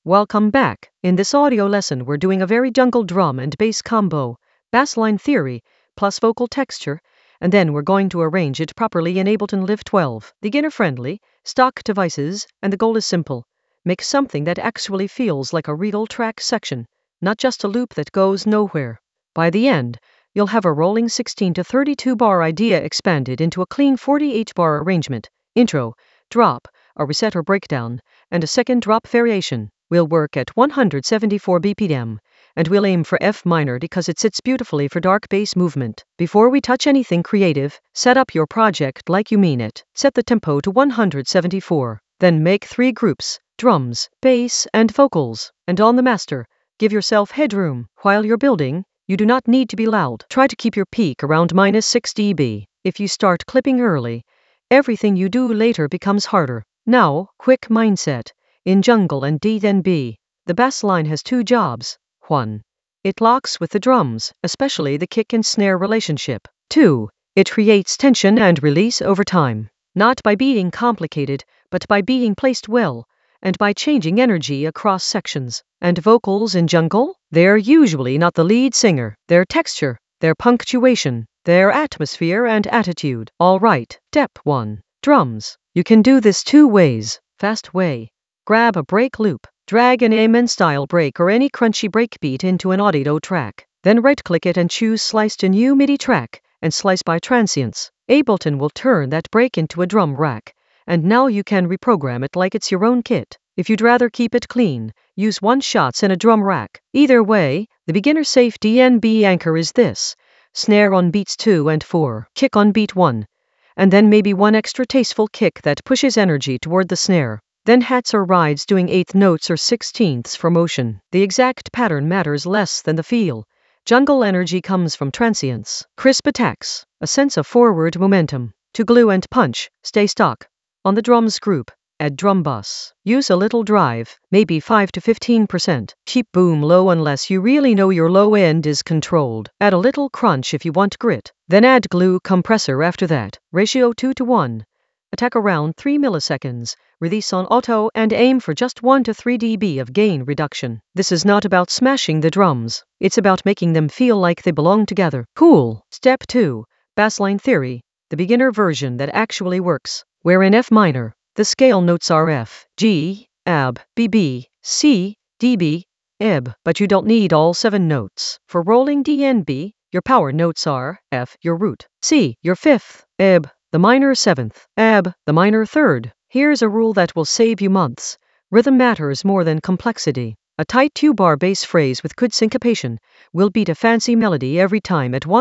Welcome back. In this audio lesson, we're doing a very jungle drum and bass combo, bassline theory, plus vocal texture, and then we're going to arrange it properly in Ableton Live 12. Beginner-friendly, stock devices, and the goal is simple. Make something that actually feels like a real track section, not just a loop that goes nowhere. By the end, you'll have a rolling 16 to 32 bar idea expanded into a clean 48 bar arrangement, intro, drop, a reset or breakdown, and a second drop variation. We'll work at 174 BPM, and we'll aim for F minor because it sits beautifully for dark bass movement. Before we touch anything creative, set up your project like you mean it. Set the tempo to 174. Then make 3 groups, drums, bass, and vocals. And on the master, give yourself headroom. While you're building, you do not need to be loud. Try to keep your peak around -6 dB. If you start clipping early, everything you do later becomes harder. Now, quick mindset. In jungle and D&B, the bass line has 2 jobs. 1. It locks with the drums, especially the kick and snare relationship. 2. It creates tension and release over time. Not by being complicated, but by being placed well, and by changing energy across sections. And vocals in jungle? They're usually not the lead singer. Their texture, their punctuation, their atmosphere and attitude. All right, step 1. Drums. You can do this 2 ways. Fast way. Grab a break loop, drag an Amen style break or any crunchy breakbeat into an audio track. Then right-click it and choose Slice to New MIDI track, and slice by transients. Ableton will turn that break into a drum rack, and now you can reprogram it like it's your own kit. If you'd rather keep it clean, use one-shots in a drum rack. Either way, the beginner-safe D&B anchor is this: snare on beats 2 and 4, kick on beat 1, and then maybe one extra tasteful kick that pushes energy toward the snare. Then hats or rides doing 8th notes or 16ths for motion. The exact pattern matters less than the feel. Jungle energy comes from transients, crisp attacks, a sense of forward momentum. To glue and punch, stay stock. On the drums group, add drum bus. Use a little drive, maybe 5 to 15%. Keep boom low unless you really know your low end is controlled. Add a little crunch if you want grit. Then add glue compressor after that. Ratio 2 to 1. Attack around 3 milliseconds, release on auto, and aim for just 1 to 3 dB of gain reduction. This is not about smashing the drums, it's about making them feel like they belong together. Cool. Step 2. Bassline theory, the beginner version that actually works. Where in F minor, the scale notes are F, G, AB, BB, C, DB, EB, but you don't need all 7 notes. For rolling D&B, your power notes are F, your root, C, your 5th, EB, the minor 7th, AB, the minor 3rd. Here's a rule that will save you months. Rhythm matters more than complexity. A tight 2-bar bass phrase with good syncopation will beat a fancy melody every time at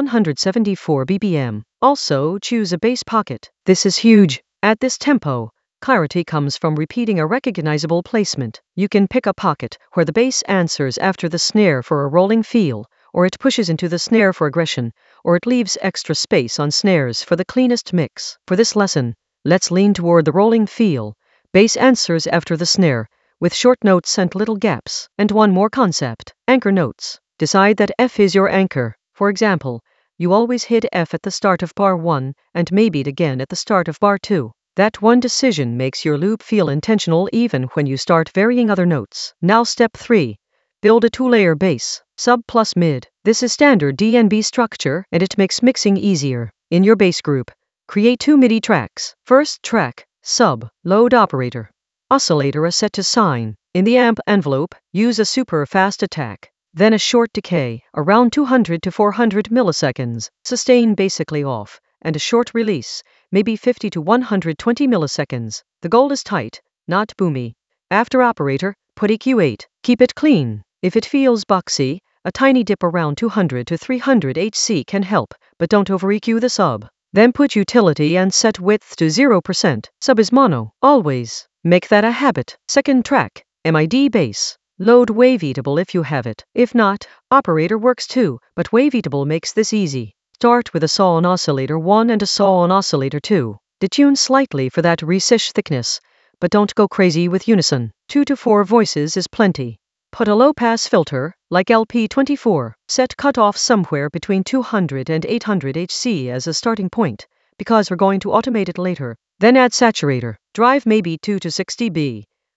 174 BPM. Also, choose a bass pocket. This is huge. At this tempo, clarity comes from repeating a recognizable placement. You can pick a pocket where the bass answers after the snare for a rolling feel, or it pushes into the snare for aggression, or it leaves extra space on snares for the cleanest mix. For this lesson, let's lean toward the rolling feel. Bass answers after the snare, with short notes and little gaps. And one more concept: anchor notes. Decide that F is your anchor. For example, you always hit F at the start of bar 1, and maybe it again at the start of bar 2. That one decision makes your loop feel intentional even when you start varying other notes. Now step 3. Build a 2-layer bass, sub plus mid. This is standard D&B structure, and it makes mixing easier. In your bass group, create 2 MIDI tracks. First track, sub, load operator. Oscillator is set to sine. In the amp envelope, use a super fast attack. Then a short decay, around 200 to 400 milliseconds. Sustain basically off, and a short release, maybe 50 to 120 milliseconds. The goal is tight, not boomy. After operator, put EQ 8. Keep it clean. If it feels boxy, a tiny dip around 200 to 300 HC can help, but don't over EQ the sub. Then put utility and set width to 0%. Sub is mono, always. Make that a habit. Second track, MID bass. Load Waveatable if you have it. If not, operator works too, but Waveatable makes this easy. Start with a saw on oscillator 1 and a saw on oscillator 2. Detune slightly for that resish thickness, but don't go crazy with unison. 2 to 4 voices is plenty. Put a low-pass filter, like LP24. Set cutoff somewhere between 200 and 800 HC as a starting point, because we're going to automate it later. Then add saturator. Drive maybe 2 to 6 dB.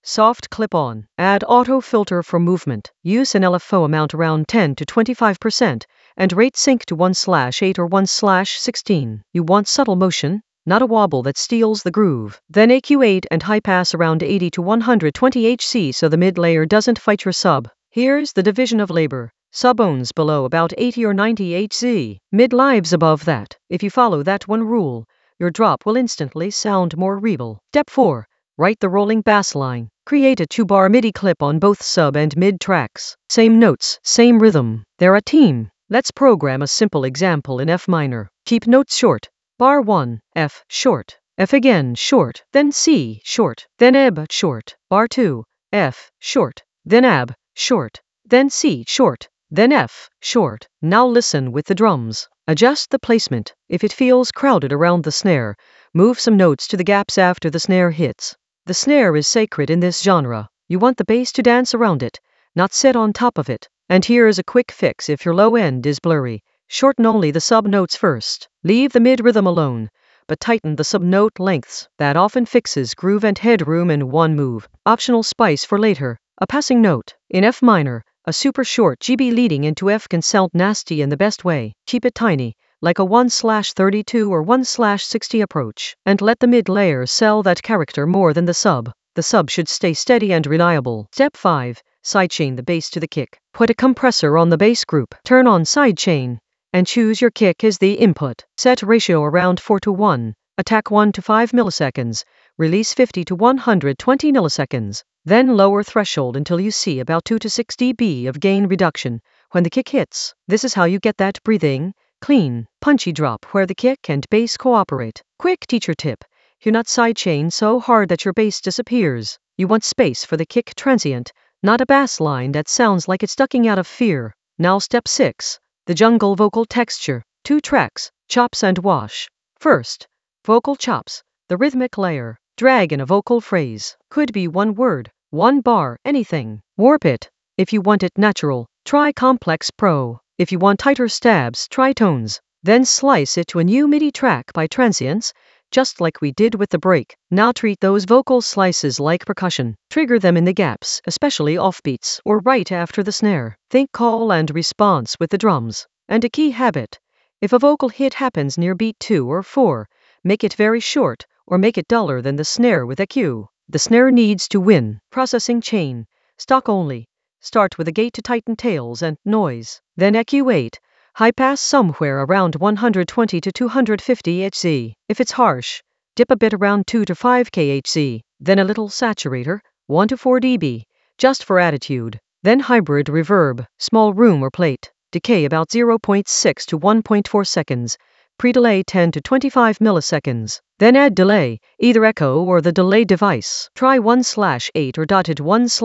Soft clip-on. Add auto filter for movement. Use an LFO amount around 10 to 25% and rate sync to 1/8 or 1/16. You want subtle motion, not a wobble that steals the groove. Then EQ8 and high pass around 80 to 120 Hz so the mid layer doesn't fight your sub. Here's the division of labor. Sub owns below about 80 or 90 Hz. Mid lives above that. If you follow that one rule, your drop will instantly sound more real. Step 4. Write the rolling bass line. Create a 2-bar MIDI clip on both sub and mid tracks. Same notes, same rhythm. They're a team. Let's program a simple example in F minor. Keep notes short. Bar 1, F, short. F again, short. Then C, short. Then ebb, short. Bar 2, F, short. Then ab, short. Then C, short. Then F, short. Now listen with the drums. Adjust the placement. If it feels crowded around the snare, move some notes to the gaps after the snare hits. The snare is sacred in this genre. You want the bass to dance around it, not sit on top of it. And here's a quick fix if your low end is blurry. Shorten only the sub notes first. Leave the mid rhythm alone, but tighten the sub note lengths. That often fixes groove and headroom in one move. Optional spice for later. A passing note. In F minor, a super short GB leading into F can sound nasty in the best way. Keep it tiny, like a 1/32 or 1/60 approach, and let the mid layer sell that character more than the sub. The sub should stay steady and reliable. Step 5. Sidechain the bass to the kick. Put a compressor on the bass group. Turn on sidechain, and choose your kick as the input. Set ratio around 4:1. Attack 1 to 5 milliseconds. Release 50 to 120 milliseconds. Then lower threshold until you see about 2 to 6 dB of gain reduction when the kick hits. This is how you get that breathing, clean, punchy drop where the kick and bass cooperate. Quick teacher tip. Do not sidechain so hard that your bass disappears. You want space for the kick transient, not a bass line that sounds like it's ducking out of fear. Now step 6. The jungle vocal texture. 2 tracks, chops and wash. First, vocal chops, the rhythmic layer. Drag in a vocal phrase. Could be one word, one bar, anything. Warp it. If you want it natural, try Complex Pro. If you want tighter stabs, try tones. Then slice it to a new MIDI track by transients, just like we did with the break. Now treat those vocal slices like percussion. Trigger them in the gaps, especially offbeats, or right after the snare. Think call and response with the drums. And a key habit. If a vocal hit happens near beat 2 or 4, make it very short, or make it duller than the snare with EQ. The snare needs to win. Processing chain. Stock only. Start with a gate to tighten tails and noise. Then EQ8. High pass somewhere around 120 to 250 Hz. If it's harsh, dip a bit around 2 to 5 kHz. Then a little saturator, 1 to 4 dB, just for attitude. Then hybrid reverb, small room or plate. Decay about 0.6 to 1.4 seconds. Pre-delay 10 to 25 milliseconds. Then add delay, either echo or the delay device. Try 1/8 or dotted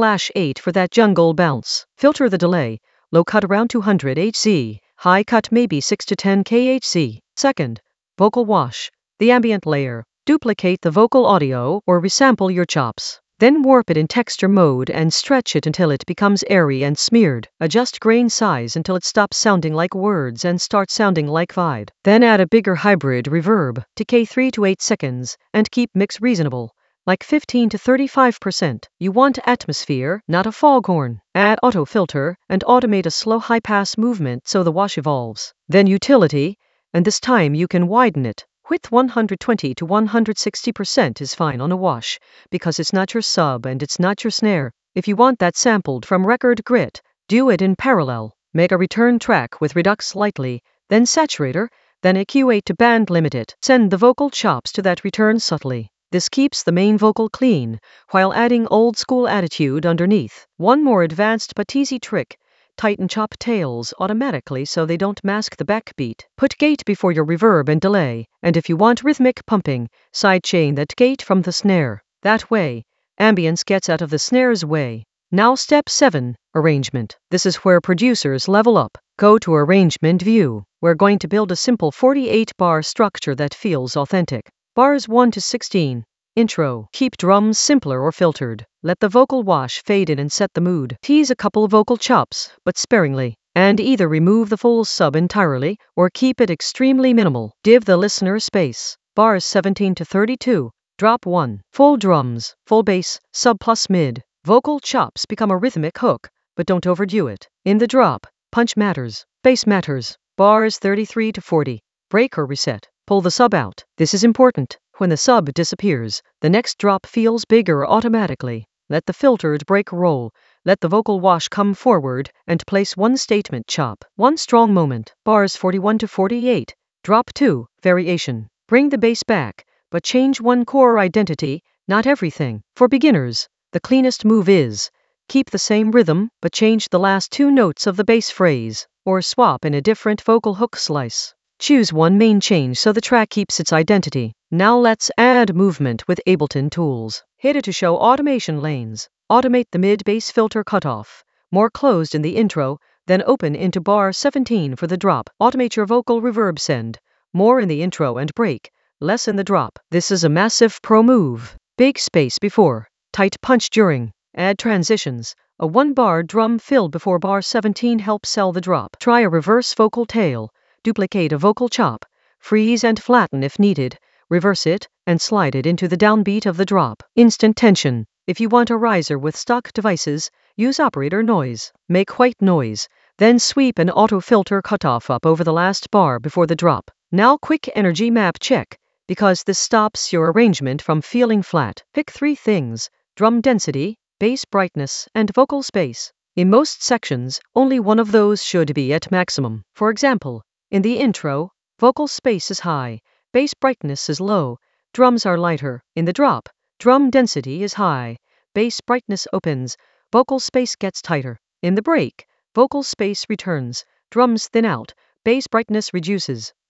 1/8 for that jungle bounce. Filter the delay, low cut around 200 Hz, high cut maybe 6 to 10 kHz. Second, vocal wash, the ambient layer. Duplicate the vocal audio or resample your chops. Then warp it in texture mode and stretch it until it becomes airy and smeared. Adjust grain size until it stops sounding like words and starts sounding like vibe. Then add a bigger hybrid reverb, decay 3 to 8 seconds, and keep mix reasonable, like 15 to 35%. You want atmosphere, not a foghorn. Add auto filter and automate a slow high pass movement so the wash evolves. Then utility, and this time you can widen it. Width 120 to 160% is fine on a wash, because it's not your sub and it's not your snare. If you want that sampled from record grit, do it in parallel. Make a return track with redux slightly, then saturator, then EQ8 to band limit it. Send the vocal chops to that return subtly. This keeps the main vocal clean, while adding old school attitude underneath. One more advanced but easy trick. Tighten chop tails automatically so they don't mask the backbeat. Put gate before your reverb and delay, and if you want rhythmic pumping, sidechain that gate from the snare. That way, ambience gets out of the snare's way. Now step 7, arrangement. This is where producers level up. Go to arrangement view. We're going to build a simple 48-bar structure that feels authentic. Bars 1 to 16. Intro. Keep drums simpler or filtered. Let the vocal wash fade in and set the mood. Tease a couple vocal chops, but sparingly. And either remove the full sub entirely, or keep it extremely minimal. Give the listener space. Bars 17 to 32. Drop 1. Full drums, full bass, sub plus mid. Vocal chops become a rhythmic hook, but don't overdo it. In the drop, punch matters, bass matters. Bars 33 to 40. Break or reset. Pull the sub out. This is important. When the sub disappears, the next drop feels bigger automatically. Let the filtered break roll. Let the vocal wash come forward and place one statement chop. One strong moment. Bars 41 to 48. Drop 2. Variation. Bring the bass back, but change one core identity, not everything. For beginners, the cleanest move is keep the same rhythm, but change the last 2 notes of the bass phrase, or swap in a different vocal hook slice. Choose one main change so the track keeps its identity. Now let's add movement with Ableton Tools. Hit it to show automation lanes. Automate the mid-bass filter cutoff. More closed in the intro, then open into bar 17 for the drop. Automate your vocal reverb send. More in the intro and break, less in the drop. This is a massive pro move. Big space before, tight punch during. Add transitions. A 1-bar drum fill before bar 17 helps sell the drop. Try a reverse vocal tail. Duplicate a vocal chop. Freeze and flatten if needed. Reverse it and slide it into the downbeat of the drop. Instant tension. If you want a riser with stock devices, use operator noise. Make white noise. Then sweep an auto filter cutoff up over the last bar before the drop. Now quick energy map check, because this stops your arrangement from feeling flat. Pick 3 things: drum density, bass brightness, and vocal space. In most sections, only one of those should be at maximum. For example, in the intro, vocal space is high, bass brightness is low, drums are lighter. In the drop, drum density is high, bass brightness opens, vocal space gets tighter. In the break, vocal space returns, drums thin out, bass brightness reduces.